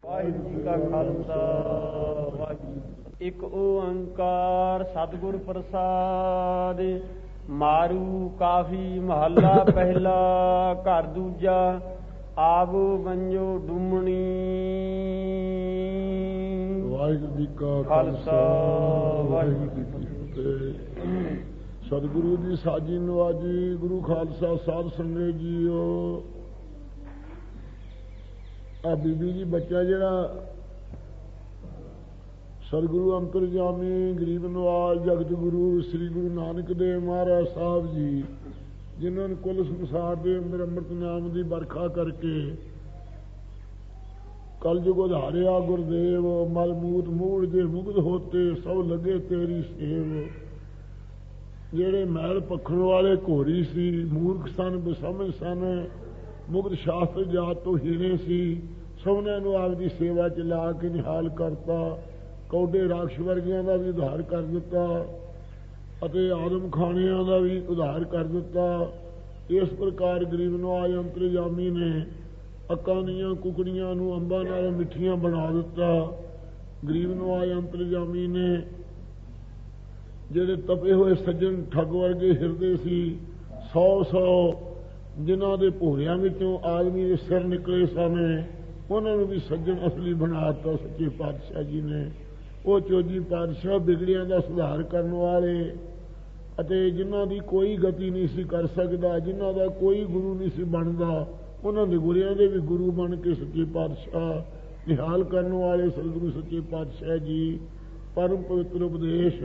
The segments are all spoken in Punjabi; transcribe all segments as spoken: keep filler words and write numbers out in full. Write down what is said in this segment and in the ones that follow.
ਵਾਹਿਗੁਰੂ ਜੀ ਕਾ ਖਾਲਸਾ ਵਾਹਿਗੁਰੂ। ਇੱਕ ਓੰਕਾਰ ਸਤਿਗੁਰ ਪ੍ਰਸਾਦ। ਮਾਰੂ ਕਾਫੀ ਮਹੱਲਾ ਪਹਿਲਾ। ਘਰ ਦੂਜਾ। ਆਵੋ ਵੰਜੋ ਡੂਮਣੀ। ਵਾਹਿਗੁਰੂ ਜੀ ਕਾ ਖਾਲਸਾ ਵਾਹਿਗੁਰੂ ਜੀ ਕੀ ਫਤਿਹ। ਸਤਿਗੁਰੂ ਦੀ ਸਾਜੀ ਨਵਾਜੀ। ਗੁਰੂ ਖਾਲਸਾ ਸਾਧ ਸੰਗਤ ਜੀਓ। ਆ ਬੀਬੀ ਜੀ ਬੱਚਾ ਜਿਹੜਾ ਸਤਿਗੁਰੂ ਅੰਤਰਜਾਮੀ ਗਰੀਬ ਨਵਾਜ ਜਗਤ ਗੁਰੂ ਸ੍ਰੀ ਗੁਰੂ ਨਾਨਕ ਦੇਵ ਮਹਾਰਾਜ ਸਾਹਿਬ ਜੀ, ਜਿਨ੍ਹਾਂ ਨੇ ਕੁੱਲ ਸੰਸਾਰ ਦੇ ਅੰਦਰ ਅੰਮ੍ਰਿਤ ਨਾਮ ਦੀ ਵਰਖਾ ਕਰਕੇ ਕਲਯੁਗ ਉਧਾਰਿਆ। ਗੁਰਦੇਵ ਮਲਮੂਤ ਮੂੜ ਜੇ ਮੁਗਧ ਹੋਤੇ ਸਭ ਲੱਗੇ ਤੇਰੀ ਸੇਵ। ਜਿਹੜੇ ਮੈਲ ਪੱਖਣ ਵਾਲੇ ਘੋਰੀ ਸੀ, ਮੂਰਖ ਸਨ, ਬਸਮਝ ਸਨ, ਮੁਗਧ ਸ਼ਾਸਤਰ ਜਾਤ ਤੋਂ ਹੀਣੇ ਸੀ, ਸਭਨਾਂ ਨੂੰ ਆਪਦੀ ਸੇਵਾ ਚ ਲਾ ਕੇ ਨਿਹਾਲ ਕਰਤਾ। ਕੌਡੇ ਰਾਖਸ਼ ਵਰਗਿਆਂ ਦਾ ਵੀ ਉਧਾਰ ਕਰ ਦਿੱਤਾ ਅਤੇ ਆਦਮ ਖਾਣਿਆਂ ਦਾ ਵੀ ਉਧਾਰ ਕਰ ਦਿੱਤਾ। ਇਸ ਪ੍ਰਕਾਰ ਗਰੀਬ ਨਵਾਜ ਅੰਤਰਜਾਮੀ ਨੇ ਅੱਕਾਂ ਦੀਆਂ ਕੁਕੜੀਆਂ ਨੂੰ ਅੰਬਾਂ ਨਾਲ ਮਿੱਠੀਆਂ ਬਣਾ ਦਿੱਤਾ। ਗਰੀਬ ਨਵਾਜ ਅੰਤਰਜਾਮੀ ਨੇ ਜਿਹੜੇ ਤਪੇ ਹੋਏ ਸੱਜਣ ਠੱਗ ਵਰਗੇ ਹਿਰਦੇ ਸੀ, ਸੌ ਸੌ ਜਿਨ੍ਹਾਂ ਦੇ ਭੋਰਿਆਂ ਵਿੱਚੋਂ ਆਦਮੀ ਦੇ ਸਿਰ ਨਿਕਲੇ ਸਨ, ਉਹਨਾਂ ਨੂੰ ਵੀ ਸੱਜਣ ਅਸਲੀ ਬਣਾ ਦਿੱਤਾ ਸੱਚੇ ਪਾਤਸ਼ਾਹ ਜੀ ਨੇ। ਉਹ ਚੌਜੀ ਪਾਤਸ਼ਾਹ ਬਿਗੜਿਆਂ ਦਾ ਸੁਧਾਰ ਕਰਨ ਵਾਲੇ ਅਤੇ ਜਿਨ੍ਹਾਂ ਦੀ ਕੋਈ ਗਤੀ ਨਹੀਂ ਸੀ ਕਰ ਸਕਦਾ, ਜਿਨ੍ਹਾਂ ਦਾ ਕੋਈ ਗੁਰੂ ਨਹੀਂ ਸੀ ਬਣਦਾ, ਉਹਨਾਂ ਦੇ ਗੁਰਿਆਂ ਦੇ ਵੀ ਗੁਰੂ ਬਣ ਕੇ ਸੱਚੇ ਪਾਤਸ਼ਾਹ ਨਿਹਾਲ ਕਰਨ ਵਾਲੇ ਸਤਿਗੁਰੂ ਸੱਚੇ ਪਾਤਸ਼ਾਹ ਜੀ ਪਰਮ ਪਵਿੱਤਰ ਉਪਦੇਸ਼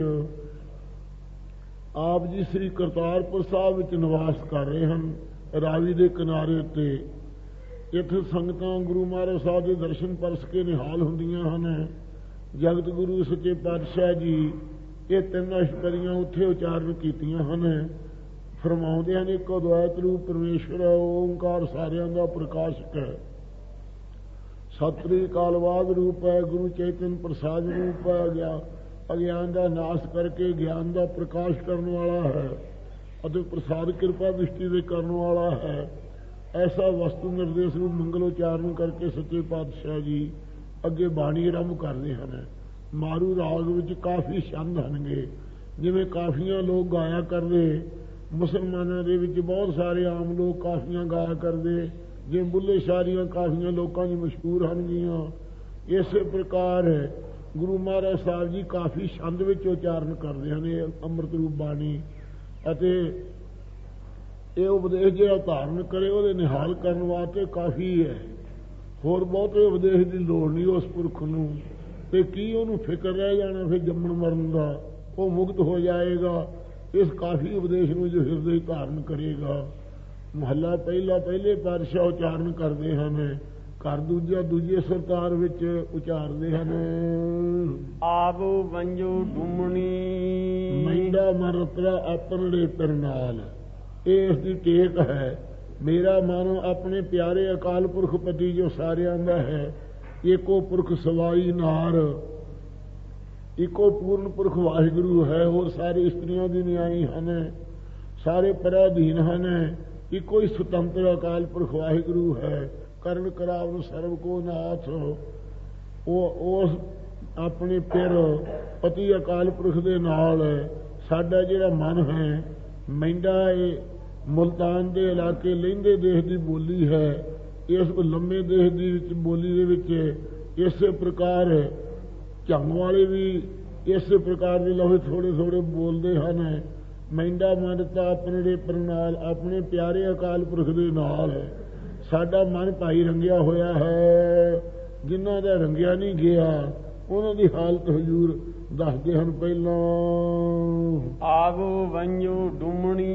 ਆਪ ਜੀ ਸ੍ਰੀ ਕਰਤਾਰਪੁਰ ਸਾਹਿਬ ਵਿੱਚ ਨਿਵਾਸ ਕਰ ਰਹੇ ਹਨ, ਰਾਵੀ ਦੇ ਕਿਨਾਰੇ ਉੱਤੇ। ਇੱਥੇ ਸੰਗਤਾਂ ਗੁਰੂ ਮਹਾਰਾਜ ਸਾਹਿਬ ਦੇ ਦਰਸ਼ਨ ਪਰਸ ਕੇ ਨਿਹਾਲ ਹੁੰਦੀਆਂ ਹਨ। ਜਗਤ ਗੁਰੂ ਸੱਚੇ ਪਾਤਸ਼ਾਹ ਜੀ ਇਹ ਤਿੰਨ ਅਸ਼ਟਪਦੀਆਂ ਉੱਥੇ ਉਚਾਰਨ ਕੀਤੀਆਂ ਹਨ। ਫਰਮਾਉਂਦੇ ਹਨ, ਇੱਕ ਅਦਵੈਤ ਰੂਪ ਪਰਮੇਸ਼ਵਰ ਹੈ, ਓਂਕਾਰ ਸਾਰਿਆਂ ਦਾ ਪ੍ਰਕਾਸ਼ਕ ਹੈ, ਸਤਿ ਕਾਲਵਾਦ ਰੂਪ ਹੈ, ਗੁਰੂ ਚੇਤਨ ਪ੍ਰਸਾਦ ਰੂਪ ਹੈ, ਗਿਆ ਅਗਿਆਨ ਦਾ ਨਾਸ਼ ਕਰਕੇ ਗਿਆਨ ਦਾ ਪ੍ਰਕਾਸ਼ ਕਰਨ ਵਾਲਾ ਹੈ ਅਤੇ ਪ੍ਰਸਾਦ ਕਿਰਪਾ ਦ੍ਰਿਸ਼ਟੀ ਦੇ ਕਰਨ ਵਾਲਾ ਹੈ। ਐਸਾ ਵਸਤੂ ਨਿਰਦੇਸ਼ ਨੂੰ ਮੰਗਲ ਉਚਾਰਨ ਕਰਕੇ ਸੱਚੇ ਪਾਤਸ਼ਾਹ ਜੀ ਅੱਗੇ ਬਾਣੀ ਆਰੰਭ ਕਰਦੇ ਹਨ। ਮਾਰੂ ਰਾਗ ਵਿੱਚ ਕਾਫੀ ਛੰਦ ਹਨਗੇ, ਜਿਵੇਂ ਕਾਫੀਆਂ ਲੋਕ ਗਾਇਆ ਕਰਦੇ। ਮੁਸਲਮਾਨਾਂ ਦੇ ਵਿੱਚ ਬਹੁਤ ਸਾਰੇ ਆਮ ਲੋਕ ਕਾਫੀਆਂ ਗਾਇਆ ਕਰਦੇ, ਜਿਵੇਂ ਬੁੱਲੇ ਸ਼ਾਰੀਆਂ ਕਾਫੀਆਂ ਲੋਕਾਂ ਦੀ ਮਸ਼ਹੂਰ ਹਨਗੀਆਂ। ਇਸੇ ਪ੍ਰਕਾਰ ਗੁਰੂ ਮਹਾਰਾਜ ਸਾਹਿਬ ਜੀ ਕਾਫੀ ਛੰਦ ਵਿੱਚ ਉਚਾਰਨ ਕਰਦੇ ਹਨ ਇਹ ਅੰਮ੍ਰਿਤ ਰੂਪ ਬਾਣੀ। ਅਤੇ ਇਹ ਉਪਦੇਸ਼ ਜਿਹੜਾ ਧਾਰਨ ਕਰੇ ਉਹਦੇ ਨਿਹਾਲ ਕਰਨ ਵਾਸਤੇ ਕਾਫੀ ਹੈ, ਹੋਰ ਬਹੁਤੇ ਉਪਦੇਸ਼ ਦੀ ਲੋੜ ਨਹੀਂ ਉਸ ਪੁਰਖ ਨੂੰ। ਤੇ ਕੀ ਉਹਨੂੰ ਫਿਕਰ ਰਹਿ ਜਾਣਾ ਫਿਰ ਜੰਮਣ ਮਰਨ ਦਾ, ਉਹ ਮੁਕਤ ਹੋ ਜਾਏਗਾ ਇਸ ਕਾਫੀ ਉਪਦੇਸ਼ ਨੂੰ ਜੋ ਹਿਰਦੇ ਧਾਰਨ ਕਰੇਗਾ। ਮਹੱਲਾ ਪਹਿਲਾ ਪਹਿਲੇ ਪਾਤਸ਼ਾਹ ਉਚਾਰਨ ਕਰਦੇ ਹਨ, ਘਰ ਦੂਜਾ ਦੂਜੇ ਸਰਤਾਰ ਵਿੱਚ ਉਚਾਰਦੇ ਹਨ। ਆਵੋ ਵੰਜੋ ਡੂਮਣੀ। ਮਹਿੰਦਾ ਮਰਤਰਾ ਆਪਣੜੇ ਤਰਨਾਲ। ਇਹ ਇਸ ਦੀ ਟੇਕ ਹੈ। ਮੇਰਾ ਮਨ ਆਪਣੇ ਪਿਆਰੇ ਅਕਾਲ ਪੁਰਖ ਪਤੀ ਜੋ ਸਾਰਿਆਂ ਦਾ ਹੈ, ਏਕੋ ਪੁਰਖ ਸਵਾਈ ਨਾਰ, ਇੱਕੋ ਪੂਰਨ ਪੁਰਖ ਵਾਹਿਗੁਰੂ ਹੈ। ਹੋਰ ਸਾਰੇ ਇਸਤਰੀਆਂ ਦੀ ਨਿਆਈ ਹਨ, ਸਾਰੇ ਪਰਾਧੀਨ ਹਨ। ਇੱਕੋ ਹੀ ਸੁਤੰਤਰ ਅਕਾਲ ਪੁਰਖ ਵਾਹਿਗੁਰੂ ਹੈ। ਕਰਨ ਕਰਾਵਨ ਸਰਬ ਕੋ ਨਾਥ। ਉਹ ਉਸ ਆਪਣੇ ਪਿਰ ਪਤੀ ਅਕਾਲ ਪੁਰਖ ਦੇ ਨਾਲ ਸਾਡਾ ਜਿਹੜਾ ਮਨ ਹੈ, ਮਹਿੰਦਾ ਇਹ ਮੁਲਤਾਨ ਦੇ ਇਲਾਕੇ ਲਹਿੰਦੇ ਦੇਸ਼ ਦੀ ਬੋਲੀ ਹੈ। ਇਸ ਲੰਮੇ ਦੇਸ਼ ਦੀ ਵਿੱਚ ਬੋਲੀ ਦੇ ਵਿੱਚ ਇਸੇ ਪ੍ਰਕਾਰ ਝੰਗ ਵਾਲੇ ਵੀ ਇਸੇ ਪ੍ਰਕਾਰ ਦੇ ਲਫ਼ਜ਼ ਥੋੜੇ ਥੋੜੇ ਬੋਲਦੇ ਹਨ। ਮਹਿੰਦਾ ਮਨਤਾ ਆਪਣੇ ਪ੍ਰਣਾਲ, ਆਪਣੇ ਪਿਆਰੇ ਅਕਾਲ ਪੁਰਖ ਦੇ ਨਾਲ ਸਾਡਾ ਮਨ ਭਾਈ ਰੰਗਿਆ ਹੋਇਆ ਹੈ। ਜਿਨ੍ਹਾਂ ਦਾ ਰੰਗਿਆ ਨਹੀਂ ਗਿਆ ਉਹਨਾਂ ਦੀ ਹਾਲਤ ਹਜ਼ੂਰ ਦੱਸਦੇ ਹਨ। ਪਹਿਲਾਂ ਆਵੋ ਵੰਜੋ ਡੂਮਣੀ।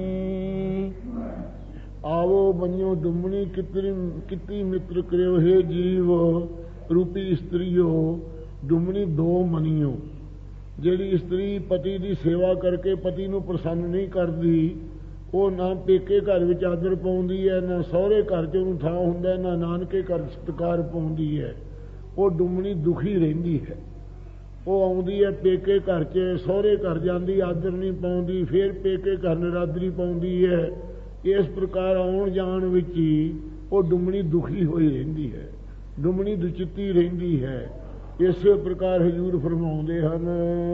ਆਵੋ ਵੰਜੋ ਡੂਮਣੀ ਕਿਤਰੀ ਕਿਤੀ ਮਿੱਤਰ ਕਰਿਓ ਹੈ ਜੀਵ ਰੂਪੀ ਇਸਤਰੀਓ। ਡੂਮਣੀ ਦੋ ਮਨੀਓ। ਜਿਹੜੀ ਇਸਤਰੀ ਪਤੀ ਦੀ ਸੇਵਾ ਕਰਕੇ ਪਤੀ ਨੂੰ ਪ੍ਰਸੰਨ ਨਹੀਂ ਕਰਦੀ, ਉਹ ਨਾ ਪੇਕੇ ਘਰ ਵਿੱਚ ਆਦਰ ਪਾਉਂਦੀ ਹੈ, ਨਾ ਸਹੁਰੇ ਘਰ 'ਚ ਉਹਨੂੰ ਥਾਂ ਹੁੰਦਾ, ਨਾ ਨਾਨਕੇ ਘਰ ਸਤਿਕਾਰ ਪਾਉਂਦੀ ਹੈ। ਉਹ ਡੂਮਣੀ ਦੁਖੀ ਰਹਿੰਦੀ ਹੈ। ਉਹ ਆਉਂਦੀ ਹੈ ਪੇਕੇ ਘਰ 'ਚ, ਸਹੁਰੇ ਘਰ ਜਾਂਦੀ ਆਦਰ ਨਹੀਂ ਪਾਉਂਦੀ, ਫਿਰ ਪੇਕੇ ਘਰ ਨਿਰਾਦਰੀ ਪਾਉਂਦੀ ਹੈ। ਇਸ ਪ੍ਰਕਾਰ ਆਉਣ ਜਾਣ ਵਿੱਚ ਹੀ ਉਹ ਡੂਮਣੀ ਦੁਖੀ ਹੋਈ ਰਹਿੰਦੀ ਹੈ। ਡੁਮਣੀ ਦੁਚਿੱਤੀ ਰਹਿੰਦੀ ਹੈ। ਇਸੇ ਪ੍ਰਕਾਰ ਹਜ਼ੂਰ ਫਰਮਾਉਂਦੇ ਹਨ,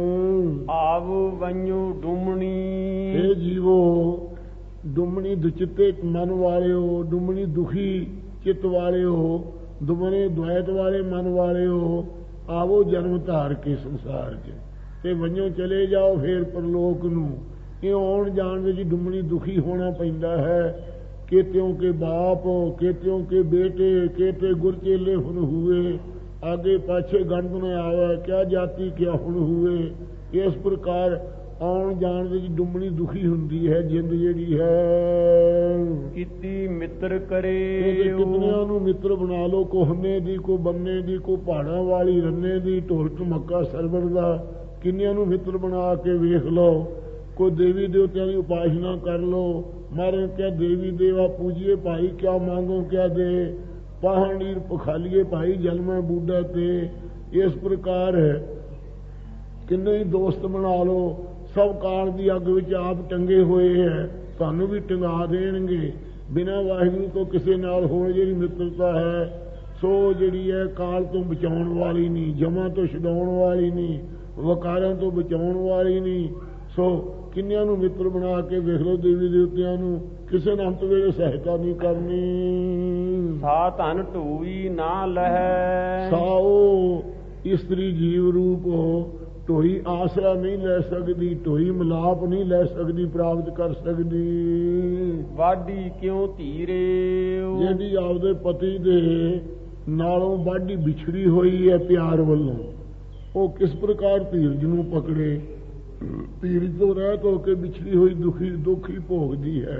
ਆਵੋ ਵੰਜੋ ਡੁਮਣੀ। ਇਹ ਜੀਵੋ ਡੁਮਣੀ ਦੁਚਿੱਤੇ ਮਨ ਵਾਲਿਓ, ਡੁਮਣੀ ਦੁਖੀ ਚਿੱਤ ਵਾਲਿਓ, ਦੁਮਣੇ ਦੁਆਇਤ ਵਾਲੇ ਮਨ ਵਾਲਿਓ, ਆਵੋ ਜਨਮ ਧਾਰ ਕੇ ਸੰਸਾਰ 'ਚ ਤੇ ਵੰਜੋ ਚਲੇ ਜਾਓ ਫੇਰ ਪਰਲੋਕ ਨੂੰ। ਇਹ ਆਉਣ ਜਾਣ ਵਿੱਚ ਡੁਮਣੀ ਦੁਖੀ ਹੋਣਾ ਪੈਂਦਾ ਹੈ। केत्यों के बाप, केत्यों के बेटे, केते गुरचेले हुन हुए, आगे पाछे गंद न आवे, क्या जाति क्या हुन हुए। इस प्रकार आउण जाण विच डुमणी दुखी हुंदी है जिंद जिहड़ी है। किती मित्र करे कितनियां नूं मित्र बना लो, को हन्ने दी, को बन्ने दी, को पहाड़ां वाली रन्ने दी, ढोल ढमक्का सरवण दा, किन्नियां नूं मित्र बना के वेख लो। कोई देवी देवतियां की उपासना कर लो, मारे क्या देवी देवा पूजिए भाई, क्या मांगो क्या दे, पहाड़ीर पखालिए भाई जल में बूढ़ा ते। इस प्रकार है किन्ने ही दोस्त बना लो, सब काल की अग विच आप टंगे हुए है, तुहानू भी टंगा देणगे। बिना वाहिगुरू तो किसी नाल होण जिहड़ी मित्रता है सो जिहड़ी है काल तो बचाउण वाली नहीं, जमा तो छडाउण वाली नहीं, वकारां तो बचाउण वाली नहीं। सो किन्नियां नूं मित्र बना के वेख लो, देवी देवतियां नूं किसे ने अंत वेले सहायता नहीं करनी। सा धन ढोई ना लहै, साओ इस्त्री जीव रूप हो, ढोई आसरा नहीं ले सकती, ढोई मिलाप नहीं ले सकती, प्राप्त कर सकती। वाडी क्यों धीरे, जिहड़ी आपदे पति दे नालों वाडी बिछड़ी हुई है प्यार वालों, वो किस प्रकार धीरज नूं पकड़े। धीरज तो रहत होके बिछड़ी हुई दुखी दुखी भोगदी है।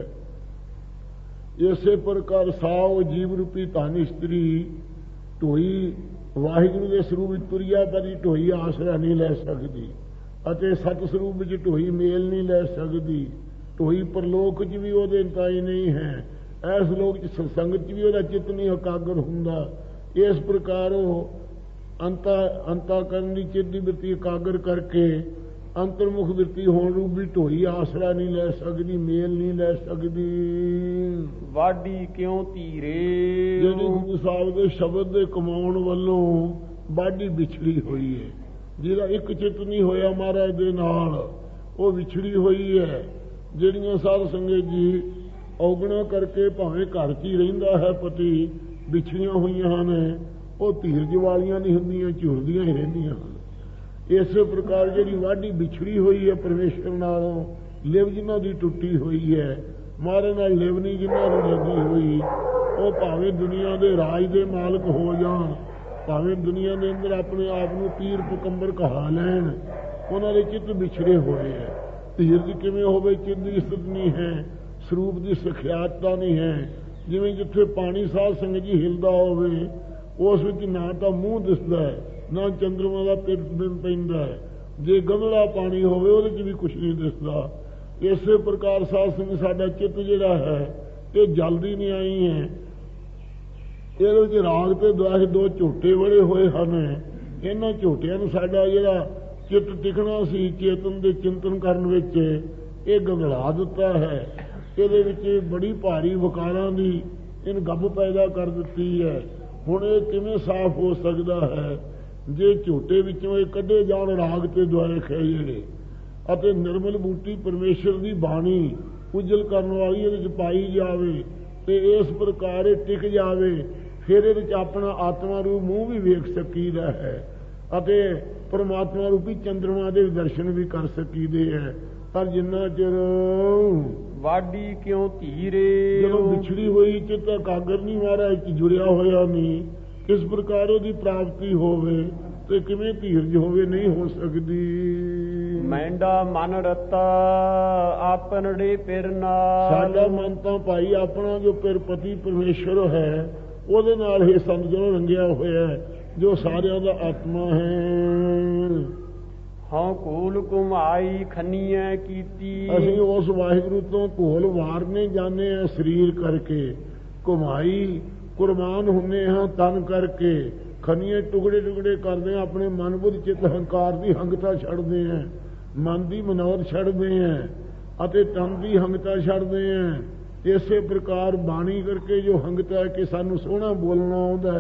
इसे प्रकार साओ जीव रूपी धन इस्त्री ढोई वाहिगुरू के स्वरूप विच तुरिया पर ढोई आसरा नहीं ले सकती, अते सत स्वरूप विच ढोई मेल नहीं ले सकती। ढोई परलोक च भी उहदे ताई नहीं है, इस लोक च सत्संग च भी उहदा चित्त नहीं एकाग्र हुंदा। इस प्रकार अंता अंता करन दी चित्त दी वृत्ति एकाग्र करके अंतर्मुख वृत्ति होण रूप भी ढोई आसरा नहीं ले सकती, मेल नहीं ले सकती। वाडी क्यों धीरे, जिहड़ी गुरु साहब दे शब्द दे कमाउण वल्लों वाडी विछड़ी हुई है, जिहदा एक चित्त नहीं होया महाराज दे नाल वो विछड़ी हुई है। जिहड़ियां साध संगत जी औगणा करके भावें घर च ही रहिंदा है पति, विछड़ियां होईयां ने, वो धीरज वालियां नहीं हुंदियां, झुरदियां ही रहिंदियां हन। इस प्रकार जिहड़ी वाढी विछड़ी हुई है परमेश्वर नालों, लिव जिन्हां दी टुटी हुई है, मारे नाल लिव नहीं जिन्हां नूं लगी हुई, वो भावें दुनिया दे राज दे मालक हो जाण, भावें दुनिया दे अंदर अपने आप नूं पीर पकंबर कहा लैण, उन्हां दे चित्त विछड़े होए है। धीरज किवें होवे, चित्त दी स्थिति नहीं है, स्वरूप दी सखियाता नहीं है। जिवें जिथे पानी साध संगत जी हिलदा होवे, उस विच ना तां मूँह दिसदा है, ना चंद्रमा का पिर पैंदा है, जे गंधला पानी होवे उहदे च भी कुछ नहीं दिसदा। इस प्रकार साध संगत साडा चित्त जिहड़ा है ये जल्दी नहीं आई है। इहदे विच राग ते द्वेष दो झोटे बड़े होए हन, इन्हां झोटियां नूं साडा जिहड़ा चित्त टिकना सी चेतन दे चिंतन करन विच ये गंधला दिता है। इहदे विच बड़ी भारी वकारां दी इन गब पैदा कर दित्ती है। हुण ये किवें साफ हो सकदा है जे झोटे विचों ये कढे जाण राग ते द्वेष है जिहड़े, अते निर्मल बूटी परमेश्वर की बाणी उजल करने वाली इहदे पाई जावे ते इस प्रकार टिक जावे, फिर इहदे अपना आत्मा रूप मूँह भी वेख सकीदा है, अते परमात्मा रूपी चंद्रमा के दर्शन भी कर सकीदे है। पर जिन्ना चिर वाडी क्यों धीरे, जदों विछड़ी हुई चित्त एकाग्र नहीं महाराज जुड़िया होया नहीं, किस प्रकार उसकी प्राप्ति होवे ते किवें धीरज होवे, नहीं हो सकती। मैंडा मन रता आपनड़े पिर नाल, साडा मन तां भाई अपना जो पिर पति परमेश्वर है उहदे नाल ही समझो रंगिया होया है, जो सारियां दा आत्मा है। हाँ कूल कुमाई खनिया कीती, असीं उस वाहिगुरू तो घोल वारने जाने हैं शरीर करके, कुमाई कुर्बान हुन्ने हाँ तन करके, खनिए टुकड़े टुकड़े करते हैं, अपने मन बुद्ध चित्त हंकार की हंगता छड़ते हैं, मन की मनौत छड़ते हैं, अते तन की हंगता छड़ते हैं। इस प्रकार बाणी करके जो हंगता है कि सानू सोहना बोलना आउंदा है,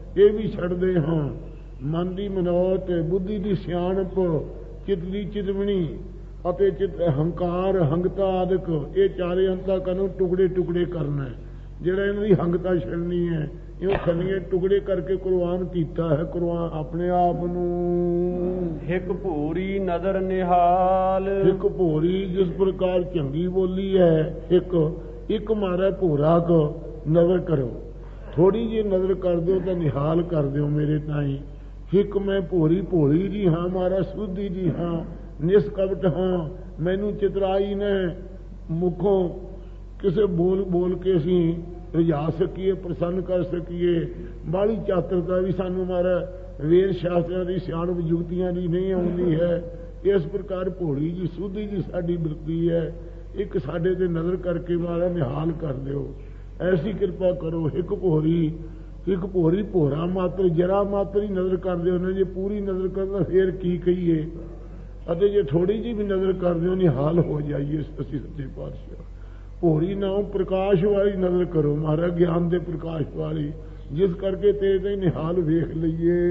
ਇਹ ਵੀ ਛੱਡਦੇ ਹਾਂ। ਮਨ ਦੀ ਮਨੌਤ, ਬੁੱਧੀ ਦੀ ਸਿਆਣਪ, ਚਿੱਤ ਦੀ ਚਿਤਵਣੀ ਅਤੇ ਚਿਤ ਹੰਕਾਰ, ਹੰਗਤਾ ਆਦਿਕ, ਇਹ ਚਾਰੇ ਅੰਤਾਂ ਨੂੰ ਟੁਕੜੇ ਟੁਕੜੇ ਕਰਨਾ ਹੈ। ਜਿਹੜਾ ਇਹਨਾਂ ਦੀ ਹੰਗਤਾ ਛੱਡਣੀ ਹੈ, ਇਹ ਖੰਨੀਏ ਟੁਕੜੇ ਕਰਕੇ ਕੁਰਬਾਨ ਕੀਤਾ ਹੈ, ਕੁਰਬਾਨ ਆਪਣੇ ਆਪ ਨੂੰ। ਇੱਕ ਭੂਰੀ ਨਦਰ ਨਿਹਾਲ, ਇੱਕ ਭੋਰੀ ਜਿਸ ਪ੍ਰਕਾਰ ਚੰਗੀ ਬੋਲੀ ਹੈ, ਇੱਕ ਇੱਕ ਮਾਰਾ ਭੋਰਾ ਕੋ ਨਜ਼ਰ ਕਰੋ। ਥੋੜੀ ਜਿਹੀ ਨਜ਼ਰ ਕਰ ਦਿਓ ਤਾਂ ਨਿਹਾਲ ਕਰ ਦਿਓ ਮੇਰੇ ਤਾਈ। ਇੱਕ ਮੈਂ ਭੋਰੀ ਭੋਲੀ ਜੀ ਹਾਂ, ਮਾਰਾ ਸੁਧੀ ਜੀ ਹਾਂ, ਨਿਸਕਪਟ ਹਾਂ, ਮੈਨੂੰ ਚਿਤਰਾਈ ਨੇ ਮੁਖੋਂ ਕਿਸੇ ਬੋਲ ਬੋਲ ਕੇ ਅਸੀਂ ਰਜਾ ਸਕੀਏ, ਪ੍ਰਸੰਨ ਕਰ ਸਕੀਏ। ਬਾਹਲੀ ਚਾਤਰਤਾ ਵੀ ਸਾਨੂੰ ਮਾਰਾ ਵੇਦ ਸ਼ਾਸਤਰਾਂ ਦੀ ਸਿਆਣਪ ਯੁਕਤੀਆਂ ਦੀ ਨਹੀਂ ਆਉਂਦੀ ਹੈ। ਇਸ ਪ੍ਰਕਾਰ ਭੋਲੀ ਜੀ ਸੁਧੀ ਜੀ ਸਾਡੀ ਬਿਰਤੀ ਹੈ। ਇੱਕ ਸਾਡੇ ਤੇ ਨਜ਼ਰ ਕਰਕੇ ਮਾਰਾ ਨਿਹਾਲ ਕਰ ਦਿਓ, ਐਸੀ ਕਿਰਪਾ ਕਰੋ। ਇੱਕ ਭੋਰੀ ਇੱਕ ਭੋਰੀ ਭੋਰਾ ਮਾਤਰ ਜਰਾ ਮਾਤਰ ਹੀ ਨਜ਼ਰ ਕਰ ਦਿਓ ਨੇ, ਜੇ ਪੂਰੀ ਨਜ਼ਰ ਕਰਨਾ ਫੇਰ ਕੀ ਕਹੀਏ। ਅਤੇ ਜੇ ਥੋੜੀ ਜਿਹੀ ਵੀ ਨਜ਼ਰ ਕਰ ਦਿਓ ਨਿਹਾਲ ਹੋ ਜਾਈਏ ਅਸੀਂ ਸੱਚੇ ਪਾਤਸ਼ਾਹ। ਭੋਰੀ ਨਾਮ ਪ੍ਰਕਾਸ਼ ਵਾਲੀ ਨਜ਼ਰ ਕਰੋ ਮਹਾਰਾਜ, ਗਿਆਨ ਦੇ ਪ੍ਰਕਾਸ਼ ਵਾਲੀ, ਜਿਸ ਕਰਕੇ ਤੇ ਤੇ ਨਿਹਾਲ ਵੇਖ ਲਈਏ।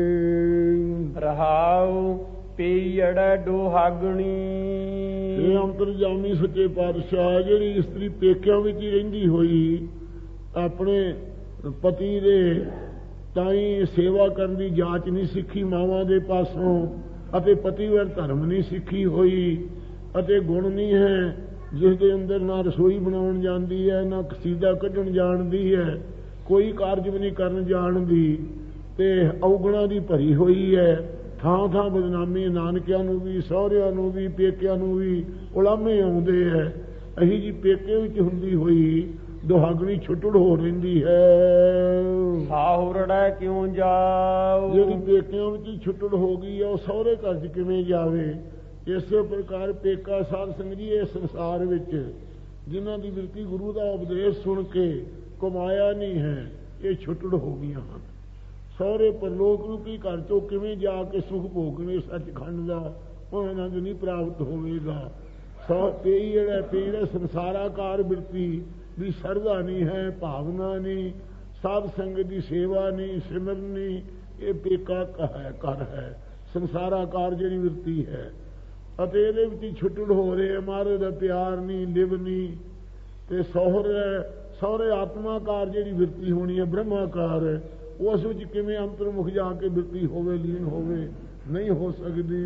ਰਹਾਉ ਪੀੜ ਦੁਹਾਗਣੀ, ਇਹ ਅੰਤਰਜਾਮੀ ਸੱਚੇ ਪਾਤਸ਼ਾਹ ਜਿਹੜੀ ਇਸਤਰੀ ਪੇਕਿਆਂ ਵਿੱਚ ਹੀ ਰਹਿੰਦੀ ਹੋਈ ਆਪਣੇ ਪਤੀ ਦੇ ਤਾਈ ਸੇਵਾ ਕਰਨ ਦੀ ਜਾਂਚ ਨਹੀਂ ਸਿੱਖੀ ਮਾਵਾਂ ਦੇ ਪਾਸੋਂ, ਅਤੇ ਪਤੀਵਰ ਧਰਮ ਨਹੀਂ ਸਿੱਖੀ ਹੋਈ, ਅਤੇ ਗੁਣ ਨਹੀਂ ਹੈ ਜਿਸ ਦੇ ਅੰਦਰ ਨਾ ਰਸੋਈ ਬਣਾਉਣ ਜਾਂਦੀ ਹੈ, ਨਾ ਕਸੀਦਾ ਕੱਢਣ ਜਾਣਦੀ ਹੈ, ਕੋਈ ਕਾਰਜ ਵੀ ਨਹੀਂ ਕਰਨ ਜਾਣਦੀ, ਤੇ ਔਗਣਾ ਦੀ ਭਰੀ ਹੋਈ ਹੈ। ਥਾਂ ਥਾਂ ਬਦਨਾਮੀ, ਨਾਨਕਿਆਂ ਨੂੰ ਵੀ, ਸਹੁਰਿਆਂ ਨੂੰ ਵੀ, ਪੇਕਿਆਂ ਨੂੰ ਵੀ ਉਲਾਮੇ ਆਉਂਦੇ ਹੈ। ਅਹੀ ਜੀ ਪੇਕੇ ਵਿੱਚ ਹੁੰਦੀ ਹੋਈ ਦੁਹਾਗਣੀ ਛੁੱਟੜ ਹੋ ਰਹਿੰਦੀ ਹੈ। ਸਾਹੁਰੜਾ ਕਿਉਂ ਜਾਓ, ਜਿਹੜੀ ਪੇਕਿਆਂ ਵਿੱਚ ਹੀ ਛੁੱਟੜ ਹੋ ਗਈ ਹੈ ਉਹ ਸਹੁਰੇ ਘਰ 'ਚ ਕਿਵੇਂ ਜਾਵੇ। ਇਸੇ ਪ੍ਰਕਾਰ ਪੇਕਾ ਸਾਧ ਸੰਗਤ ਜੀ ਇਸ ਸੰਸਾਰ ਵਿੱਚ ਜਿਨ੍ਹਾਂ ਦੀ ਬਿਰਤੀ ਗੁਰੂ ਦਾ ਉਪਦੇਸ਼ ਸੁਣ ਕੇ ਕਮਾਇਆ ਨਹੀਂ ਹੈ, ਇਹ ਛੁੱਟੜ ਹੋ ਗਈਆਂ ਹਨ। ਸਹੁਰੇ ਪਰਲੋਕ ਰੂਪੀ ਘਰ ਚੋਂ ਕਿਵੇਂ ਜਾ ਕੇ ਸੁਖ ਭੋਗਣੇ ਸੱਚਖੰਡ ਦਾ, ਉਹ ਆਨੰਦ ਨਹੀਂ ਪ੍ਰਾਪਤ ਹੋਵੇਗਾ। ਸੌ ਪਈ ਜਿਹੜਾ ਪੀੜ ਸੰਸਾਰਾਕਾਰ ਬਿਰਤੀ ਵੀ ਸਰਦਾ ਨਹੀਂ ਹੈ, ਭਾਵਨਾ ਨਹੀਂ, ਸਾਧ ਸੰਗਤ ਦੀ ਸੇਵਾ ਨਹੀਂ, ਸਿਮਰਨ ਨਹੀਂ, ਇਹ ਪੇਕਾ ਹੈ ਘਰ ਹੈ, ਸੰਸਾਰਾਕਾਰ ਜਿਹੜੀ ਬਿਰਤੀ ਹੈ। ਅਤੇ ਇਹਦੇ ਵਿੱਚ ਛੁੱਟੜ ਹੋ ਰਹੇ ਮਹਾਰਾਜ ਦਾ ਪਿਆਰ ਨਹੀਂ, ਲਿਵ ਨਹੀਂ, ਤੇ ਸਹੁਰੇ ਸਹੁਰੇ ਆਤਮਾਕਾਰ ਜਿਹੜੀ ਬਿਰਤੀ ਹੋਣੀ ਹੈ ਬ੍ਰਹਮਾਕਾਰ ਹੈ, ਉਸ ਵਿੱਚ ਕਿਵੇਂ ਅੰਤਰਮੁਖ ਜਾ ਕੇ ਬਿਰਤੀ ਹੋਵੇ, ਲੀਨ ਹੋਵੇ, ਨਹੀਂ ਹੋ ਸਕਦੀ।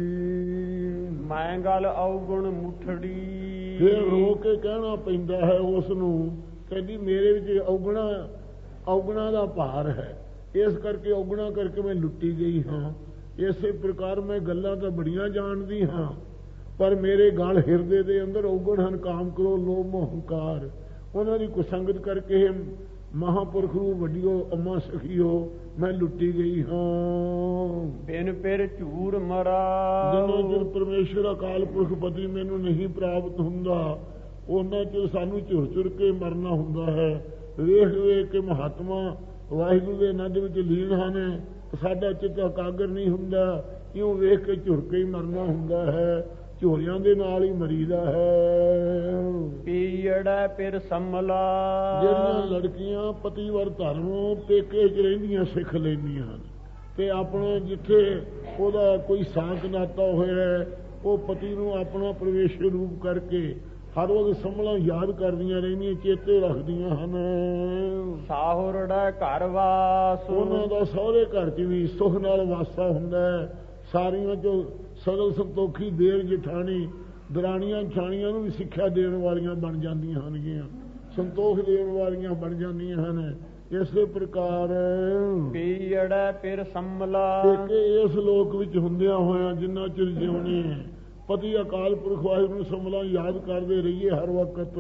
ਮੈਂ ਗੱਲ ਔਗੁਣ ਮੁਠੜੀ, ਫਿਰ ਰੋ ਕੇ ਕਹਿਣਾ ਪੈਂਦਾ ਹੈ ਉਸ ਨੂੰ, ਕਹਿੰਦੀ ਮੇਰੇ ਵਿੱਚ ਔਗਣਾ ਔਗਣਾ ਦਾ ਭਾਰ ਹੈ, ਇਸ ਕਰਕੇ ਔਗਣਾ ਕਰਕੇ ਮੈਂ ਲੁੱਟੀ ਗਈ ਹਾਂ। ਇਸੇ ਪ੍ਰਕਾਰ ਮੈਂ ਗੱਲਾਂ ਤਾਂ ਬੜੀਆਂ ਜਾਣਦੀ ਹਾਂ, ਪਰ ਮੇਰੇ ਗਲ ਹਿਰਦੇ ਦੇ ਅੰਦਰ ਔਗਣ ਹਨ, ਕਾਮ ਕਰੋ, ਲੋਭ ਮੋਹ ਹੰਕਾਰ। ਉਹਨਾਂ ਦੀ ਕੁਸੰਗਤ ਕਰਕੇ ਮਹਾਂਪੁਰਖ ਨੂੰ ਵੱਡੀਓ ਅੰਮਾ ਸਖੀਓ ਮੈਂ ਲੁੱਟੀ ਗਈ ਹਾਂ। ਬਿਨ ਫਿਰ ਝੂਰ ਮਰਾ, ਜਿੰਨਾ ਚਿਰ ਪਰਮੇਸ਼ਰ ਅਕਾਲ ਪੁਰਖ ਪਤੀ ਮੈਨੂੰ ਨਹੀਂ ਪ੍ਰਾਪਤ ਹੁੰਦਾ, ਉਹਨਾਂ ਚਿਰ ਸਾਨੂੰ ਝੁਰ ਝੁਰ ਕੇ ਮਰਨਾ ਹੁੰਦਾ ਹੈ। ਵੇਖ ਵੇਖ ਕੇ ਮਹਾਤਮਾ ਵਾਹਿਗੁਰੂ ਦੇ ਆਨੰਦ ਵਿੱਚ ਲੀਨ ਹਨ, ਸਾਡਾ ਚਿੱਤ ਇਕਾਗਰ ਨਹੀਂ ਹੁੰਦਾ, ਇਉਂ ਵੇਖ ਕੇ ਝੁਰ ਕੇ ਹੀ ਮਰਨਾ ਹੁੰਦਾ ਹੈ, ਝੋਲਿਆਂ ਦੇ ਨਾਲ ਹੀ ਮਰੀਦਾ ਹੈ। ਪੀੜਾ ਫਿਰ ਸੰਮਲਾ, ਜਿਹੜੀਆਂ ਲੜਕੀਆਂ ਪਤੀਵਰ ਧਰਮ ਪੇਕੇ 'ਚ ਰਹਿੰਦੀਆਂ ਸਿੱਖ ਲੈਂਦੀਆਂ ਹਨ, ਤੇ ਆਪਣਾ ਜਿੱਥੇ ਉਹਦਾ ਕੋਈ ਸਾਂਤ ਨਾਤਾ ਹੋਇਆ ਉਹ ਪਤੀ ਨੂੰ ਆਪਣਾ ਪ੍ਰਵੇਸ਼ ਰੂਪ ਕਰਕੇ ਹਰ ਵਕਤ ਸੰਭਲਾਂ ਯਾਦ ਕਰਦੀਆਂ ਰਹਿੰਦੀਆਂ, ਚੇਤੇ ਰੱਖਦੀਆਂ ਹਨ। ਸਾਹੁਰੜਾ ਘਰ ਵਾਸ, ਉਹਨਾਂ ਦਾ ਸਹੁਰੇ ਘਰ 'ਚ ਵੀ ਸੁਖ ਨਾਲ ਵਾਸਾ ਹੁੰਦਾ ਹੈ। ਸਾਰੀਆਂ 'ਚੋਂ ਸਗਲ ਸੰਤੋਖੀ ਦੇਰ ਜਠਾਣੀ ਦਰਾਣੀਆਂ ਛਾਣੀਆਂ ਨੂੰ ਵੀ ਸਿੱਖਿਆ ਦੇਣ ਵਾਲੀਆਂ ਬਣ ਜਾਂਦੀਆਂ ਹਨਗੀਆਂ, ਸੰਤੋਖ ਦੇਣ ਵਾਲੀਆਂ ਬਣ ਜਾਂਦੀਆਂ ਹਨ। ਇਸੇ ਪ੍ਰਕਾਰ ਪੀੜਾ ਫਿਰ ਸੰਮਲਾ, ਇਸ ਲੋਕ ਵਿੱਚ ਹੁੰਦਿਆਂ ਹੋਇਆਂ ਜਿੰਨਾ ਚਿਰ ਜਿਉਣੇ ਪਤੀ ਅਕਾਲ ਪੁਰਖ ਵਾਹਿਗੁਰੂ ਨੂੰ ਸੰਭਲਾਂ ਯਾਦ ਕਰਦੇ ਰਹੀਏ ਹਰ ਵਕਤ।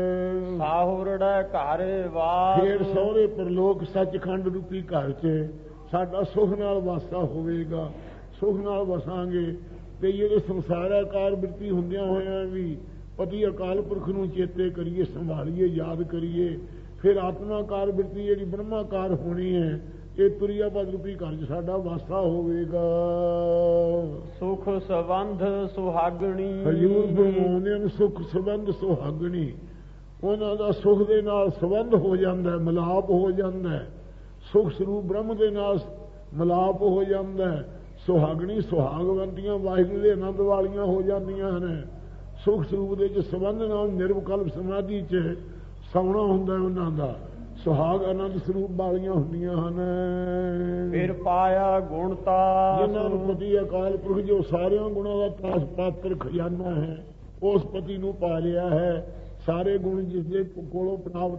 ਸਾਹੁਰੜਾ ਘਰ ਵਾਸ, ਫੇਰ ਸਹੁਰੇ ਪਰਲੋਕ ਸੱਚਖੰਡ ਰੂਪੀ ਘਰ 'ਚ ਸਾਡਾ ਸੁਖ ਨਾਲ ਵਾਸਾ ਹੋਵੇਗਾ, ਸੁਖ ਨਾਲ ਵਸਾਂਗੇ। ਤੇ ਜਿਹੜੇ ਸੰਸਾਰਾਕਾਰ ਬਿਰਤੀ ਹੁੰਦਿਆਂ ਹੋਇਆਂ ਵੀ ਪਤੀ ਅਕਾਲ ਪੁਰਖ ਨੂੰ ਚੇਤੇ ਕਰੀਏ, ਸੰਭਾਲੀਏ, ਯਾਦ ਕਰੀਏ। ਫਿਰ ਆਤਮਾਕਾਰ ਬਿਰਤੀ ਜਿਹੜੀ ਬ੍ਰਹਮਾਕਾਰ ਹੋਣੀ ਹੈ, ਇਹ ਤੁਰਿਆਪਦ ਰੂਪੀ ਘਰ 'ਚ ਸਾਡਾ ਵਾਸਾ ਹੋਵੇਗਾ। ਸੁਖ ਸੰਬੰਧ ਸੁਹਾਗਣੀ, ਹਜ਼ੂਰ ਫਰਮਾਉਂਦੇ ਨੇ ਸੁਖ ਸੰਬੰਧ ਸੁਹਾਗਣੀ, ਉਹਨਾਂ ਦਾ ਸੁਖ ਦੇ ਨਾਲ ਸੰਬੰਧ ਹੋ ਜਾਂਦਾ, ਮਿਲਾਪ ਹੋ ਜਾਂਦਾ। ਸੁਖ ਸਰੂਪ ਬ੍ਰਹਮ ਦੇ ਨਾਲ ਮਿਲਾਪ ਹੋ ਜਾਂਦਾ ਹੈ। ਸੁਹਾਗਣੀ ਸੁਹਾਗਵੰਤੀਆਂ ਵਾਹਿਗੁਰੂ ਦੇ ਆਨੰਦ ਵਾਲੀਆਂ ਹੋ ਜਾਂਦੀਆਂ ਹਨ। ਸੁਖ ਸਰੂਪ ਦੇ ਚ ਸੰਬੰਧ ਨਾਲ ਨਿਰਵਿਕਲਪ ਸਮਾਧੀ ਚ ਸੌਣਾ ਹੁੰਦਾ ਉਹਨਾਂ ਦਾ। ਸੁਹਾਗ ਆਨੰਦ ਸਰੂਪ ਵਾਲੀਆਂ ਹੁੰਦੀਆਂ ਹਨ। ਫਿਰ ਪਾਇਆ ਗੁਣਤਾ ਜਿਨ੍ਹਾਂ ਨੂੰ ਪਤੀ ਅਕਾਲ ਪੁਰਖ ਜੋ ਸਾਰਿਆਂ ਗੁਣਾਂ ਦਾ ਤਾਸ ਪਾਤਰ ਖਜ਼ਾਨਾ ਹੈ, ਉਸ ਪਤੀ ਨੂੰ ਪਾ ਲਿਆ ਹੈ। ਸਾਰੇ ਗੁਣ ਜਿਸ ਦੇ ਕੋਲੋਂ ਪ੍ਰਾਪਤ।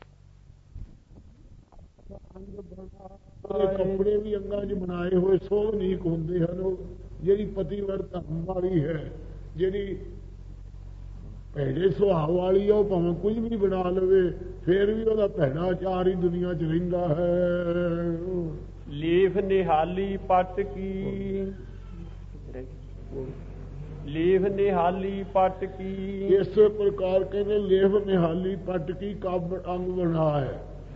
ਕੱਪੜੇ ਵੀ ਅੰਗਾਂ 'ਚ ਬਣਾਏ ਹੋਏ ਸੋਹਣੀਕ ਹੁੰਦੇ ਹਨ। ਉਹ ਜਿਹੜੀ ਪਤੀਵਰ ਧਰਮ ਵਾਲੀ ਹੈ, ਜਿਹੜੀ ਭੈੜੇ ਸੁਭਾਅ ਵਾਲੀ ਆ, ਉਹ ਭਾਵੇਂ ਕੁਝ ਵੀ ਬਣਾ ਲਵੇ ਫੇਰ ਵੀ ਉਹਦਾ ਭੈੜਾ ਚਾਰ ਹੀ ਦੁਨੀਆ 'ਚ ਰਹਿੰਦਾ ਹੈ। ਲੀਫ ਨਿਹਾਲੀ ਪੱਟ ਕੀ, ਲੀਫ ਨਿਹਾਲੀ ਪੱਟ ਕੀ। ਇਸੇ ਪ੍ਰਕਾਰ ਕਹਿੰਦੇ ਲੇਫ ਨਿਹਾਲੀ ਪੱਟ ਕੀ ਕਾਬੜ ਅੰਗ ਬਣਾ ਹੈ।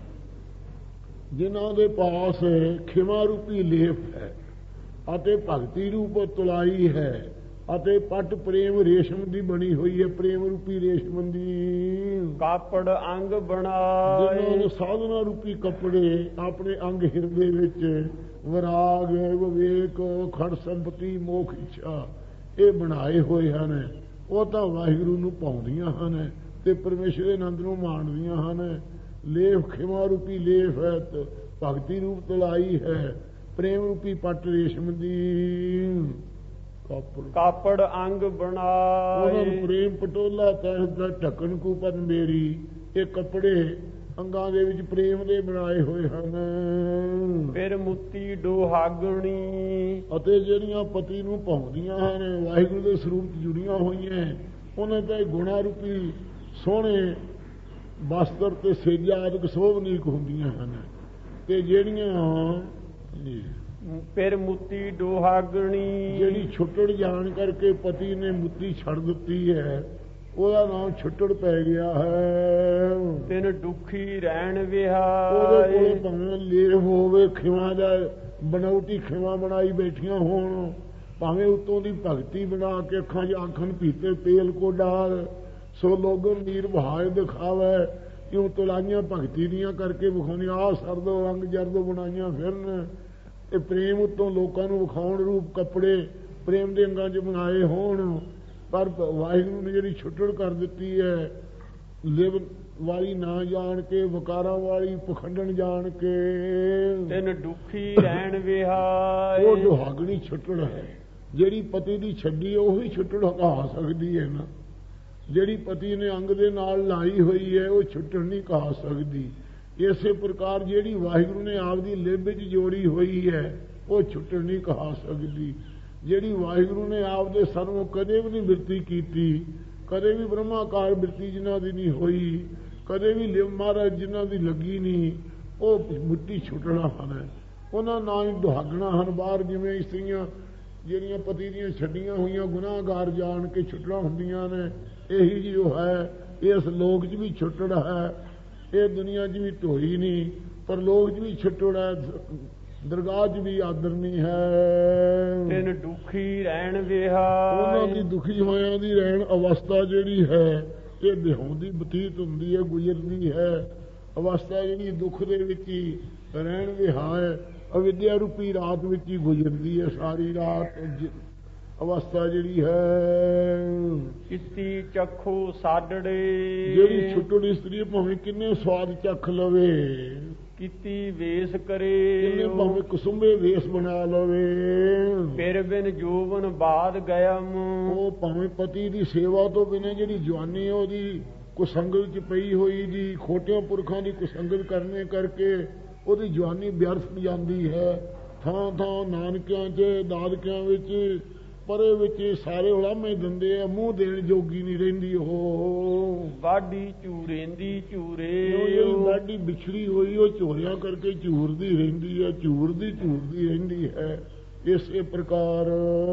ਜਿਨ੍ਹਾਂ ਦੇ ਪਾਸ ਖਿਮਾ ਰੂਪੀ ਲੇਫ ਹੈ ਅਤੇ ਭਗਤੀ ਰੂਪ ਤੁਲਾਈ ਹੈ ਅਤੇ ਪੱਟ ਪ੍ਰੇਮ ਰੇਸ਼ਮ ਦੀ ਬਣੀ ਹੋਈ ਹੈ, ਪ੍ਰੇਮ ਰੂਪੀ ਰੇਸ਼ਮ ਦੀ। ਕਾਪੜ ਅੰਗ ਬਣਾਏ, ਜਿਨ੍ਹਾਂ ਨੇ ਸਾਧਨਾ ਰੂਪੀ ਕੱਪੜੇ ਆਪਣੇ ਅੰਗ ਹਿਰਦੇ ਵਿੱਚ ਵਿਰਾਗ ਵਿਵੇਕ ਖੜ ਸੰਪਤੀ ਮੋਖ ਇੱਛਾ ਇਹ ਬਣਾਏ ਹੋਏ ਹਨ। ਉਹ ਤਾਂ ਵਾਹਿਗੁਰੂ ਨੂੰ ਪਾਉਂਦੀਆਂ ਹਨ ਤੇ ਪਰਮੇਸ਼ਰ ਦੇ ਆਨੰਦ ਨੂੰ ਮਾਣਦੀਆਂ ਹਨ। ਲੇਫ ਖਿਮਾ ਰੂਪੀ ਲੇਫ ਹੈ, ਭਗਤੀ ਰੂਪ ਤਲਾਈ ਹੈ, ਪ੍ਰੇਮ ਰੂਪੀ ਪੱਟ ਰੇਸ਼ਮ ਦੀ। ਕਾਪੜ ਅੰਗ ਬਣਾਏ, ਪ੍ਰੇਮ ਪਟੋਲਾ ਤਹਿ ਦਾ ਢੱਕਣ ਕੂਪਨ ਮੇਰੀ। ਇਹ ਕੱਪੜੇ ਅੰਗਾਂ ਦੇ ਵਿੱਚ ਪ੍ਰੇਮ ਦੇ ਬਣਾਏ ਹੋਏ ਹਨ। ਫਿਰ ਮੁੱਤੀ ਡੋਹਾਗਣੀ, ਅਤੇ ਜਿਹੜੀਆਂ ਪਤੀ ਨੂੰ ਪਾਉਂਦੀਆਂ ਹਨ ਵਾਹਿਗੁਰੂ ਦੇ ਸਰੂਪ 'ਚ ਜੁੜੀਆਂ ਹੋਈਆਂ, ਉਹਨਾਂ ਤੇ ਗੁਣਾ ਰੂਪੀ ਸੋਹਣੇ ਬਸਤਰ ਤੇ ਸੇਜਾ ਆਦਿਕ ਸੋਭਨੀਕ ਹੁੰਦੀਆਂ ਹਨ। ਤੇ ਜਿਹੜੀਆਂ ਫਿਰ ਮੁੱਤੀ ਡੋਹਾਗਣੀ, ਜਿਹੜੀ ਛੁੱਟੜ ਜਾਣ ਕਰਕੇ ਪਤੀ ਨੇ ਮੁੱਤੀ ਛੱਡ ਦਿੱਤੀ ਹੈ, ਉਹਦਾ ਨਾਮ ਛੁੱਟੜ ਪੈ ਗਿਆ ਹੈ। ਤਿੰਨ ਦੁਖੀ ਰਹਿਣ ਵਿਹਾਰ, ਉਹਦੇ ਕੋਲ ਭਾਵੇਂ ਲੇਫ ਹੋਵੇ ਖਿਮਾ ਦਾ ਬਣਾਉਟੀ ਖਿਮਾ ਬਣਾਈ ਬੈਠੀਆਂ ਹੋਣ, ਭਾਵੇਂ ਉਤੋਂ ਦੀ ਭਗਤੀ ਬਣਾ ਕੇ ਅੱਖਾਂ 'ਚ ਆਖਣ ਪੀਤੇ ਤੇਲ ਕੋ ਡਾਲ ਸੋ ਲੋਗਨ ਨੀਰ ਬਹਾਏ ਦਿਖਾਵੇ। ਕਿਉਂ ਤੁਲਾਈਆਂ ਭਗਤੀ ਦੀਆਂ ਕਰਕੇ ਵਿਖਾਉਣੀ ਆਹ ਸਰਦੋ ਰੰਗ ਜਰਦੋ ਬਣਾਈਆਂ ਫਿਰਨ। ਇਹ ਪ੍ਰੇਮ ਉੱਤੋਂ ਲੋਕਾਂ ਨੂੰ ਵਿਖਾਉਣ ਰੂਪ ਕੱਪੜੇ ਪ੍ਰੇਮ ਦੇ ਅੰਗਾਂ 'ਚ ਬਣਾਏ ਹੋਣ। ਪਰ ਵਾਹਿਗੁਰੂ ਨੇ ਜਿਹੜੀ ਛੁੱਟੜ ਕਰ ਦਿੱਤੀ ਹੈ ਲਿਵ ਵਾਲੀ ਨਾ ਜਾਣ ਕੇ, ਵਿਕਾਰਾਂ ਵਾਲੀ ਪਖੰਡਣ ਜਾਣ ਕੇ, ਤਿੰਨ ਦੁਖੀ ਰਹਿਣ ਵਿਹਾਰ। ਉਹ ਦੁਹਾਗਣੀ ਛੁੱਟੜ ਹੈ। ਜਿਹੜੀ ਪਤੀ ਦੀ ਛੱਡੀ ਉਹ ਹੀ ਛੁੱਟੜ ਕਹਾ ਸਕਦੀ ਹੈ ਨਾ। ਜਿਹੜੀ ਪਤੀ ਨੇ ਅੰਗ ਦੇ ਨਾਲ ਲਾਈ ਹੋਈ ਹੈ ਉਹ ਛੁੱਟਣ ਨਹੀਂ ਕਹਾ ਸਕਦੀ। ਇਸੇ ਪ੍ਰਕਾਰ ਜਿਹੜੀ ਵਾਹਿਗੁਰੂ ਨੇ ਆਪਦੀ ਲਿਵ ਵਿੱਚ ਜੋੜੀ ਹੋਈ ਹੈ ਉਹ ਛੁੱਟਣ ਨਹੀਂ ਕਹਾ ਸਕਦੀ। ਜਿਹੜੀ ਵਾਹਿਗੁਰੂ ਨੇ ਆਪਦੇ ਸਰਵ ਕਦੇ ਵੀ ਨਹੀਂ ਬਿਰਤੀ ਕੀਤੀ, ਕਦੇ ਵੀ ਬ੍ਰਹਮਾਕਾਰ ਬਿਰਤੀ ਜਿਨ੍ਹਾਂ ਦੀ ਨਹੀਂ ਹੋਈ, ਕਦੇ ਵੀ ਲਿਵ ਮਹਾਰਾਜ ਜਿਨ੍ਹਾਂ ਦੀ ਲੱਗੀ ਨਹੀਂ, ਉਹ ਮੁੱਟੀ ਛੁੱਟਣਾ ਹਨ। ਉਹਨਾਂ ਨਾਲ ਹੀ ਦੁਹਾਗਣਾ ਹਨ। ਬਾਹਰ ਜਿਵੇਂ ਇਸਤਰੀਆਂ ਜਿਹੜੀਆਂ ਪਤੀ ਦੀਆਂ ਛੱਡੀਆਂ ਹੋਈਆਂ ਗੁਨਾਹਗਾਰ ਜਾਣ ਕੇ ਛੁੱਟਣਾ ਹੁੰਦੀਆਂ ਨੇ, ਇਹੀ ਜੀ ਉਹ ਹੈ। ਇਸ ਲੋਕ 'ਚ ਵੀ ਛੁੱਟੜ ਹੈ, ਇਹ ਦੁਨੀਆ 'ਚ ਵੀ ਢੋਈ ਨਹੀਂ, ਪਰ ਲੋਕ 'ਚ ਵੀ ਛੁੱਟੜ ਹੈ, ਦਰਗਾਹ 'ਚ ਵੀ ਆਦਰ ਨਹੀਂ ਹੈ। ਤਿੰਨ ਦੁਖੀ ਰਹਿਣ ਵਿਹਾਰ, ਉਹਨਾਂ ਦੀ ਦੁਖੀ ਹੋਇਆਂ ਦੀ ਰਹਿਣ ਅਵਸਥਾ ਜਿਹੜੀ ਹੈ ਇਹ ਦਿਹਾਉਂਦੀ ਬਤੀਤ ਹੁੰਦੀ ਹੈ, ਗੁਜ਼ਰਦੀ ਹੈ। ਅਵਸਥਾ ਜਿਹੜੀ ਦੁੱਖ ਦੇ ਵਿੱਚ ਹੀ ਰਹਿਣ ਵਿਹਾਰ ਅਵਿਦਿਆ ਰੂਪੀ ਰਾਤ ਵਿੱਚ ਹੀ ਗੁਜ਼ਰਦੀ ਹੈ। ਸਾਰੀ ਰਾਤ ਅਵਸਥਾ ਜਿਹੜੀ ਹੈ। ਕੀਤੀ ਚੱਖੂ ਸਾਡੜੇ, ਜਿਹੜੀ ਛੁੱਟੜ ਇਸਤਰੀ ਭਾਵੇਂ ਕਿੰਨੇ ਸਵਾਦ ਚੱਖ ਲਵੇ, ਕੀਤੀ ਵੇਸ ਕਰੇ, ਕਿੰਨੇ ਭਾਵੇਂ ਕੁਸੁੰਬੇ ਵੇਸ ਬਣਾ ਲਵੇ, ਫਿਰ ਬਿਨ ਜੋਬਨ ਬਾਦ ਗਇਮ। ਉਹ ਭਾਵੇਂ ਪਤੀ ਦੀ ਸੇਵਾ ਤੋਂ ਬਿਨਾਂ ਜਿਹੜੀ ਜਵਾਨੀ ਉਹਦੀ ਕੁਸੰਗਤ 'ਚ ਪਈ ਹੋਈ ਦੀ, ਖੋਟਿਆਂ ਪੁਰਖਾਂ ਦੀ ਕੁਸੰਗਤ ਕਰਨੇ ਕਰਕੇ ਉਹਦੀ ਜਵਾਨੀ ਵਿਅਰਥ ਜਾਂਦੀ ਹੈ। ਥਾਂ ਥਾਂ ਨਾਨਕਿਆਂ 'ਚ ਦਾਦਕਿਆਂ ਵਿੱਚ ਪਰੇ ਵਿੱਚ ਸਾਰੇ ਉਲਾਮੇ ਦਿੰਦੇ ਆ, ਮੂੰਹ ਦੇਣ ਜੋਗੀ ਨਹੀਂ ਰਹਿੰਦੀ। ਉਹ ਵਾਢੀ ਝੂਰੇਂਦੀ ਝੂਰੇ, ਜਿਹੜੀ ਵਾਢੀ ਵਿਛੜੀ ਹੋਈ ਉਹ ਝੋਰਿਆਂ ਕਰਕੇ ਝੂਰਦੀ ਰਹਿੰਦੀ ਹੈ, ਝੂਰਦੀ ਝੂਰਦੀ ਰਹਿੰਦੀ ਹੈ। ਇਸੇ ਪ੍ਰਕਾਰ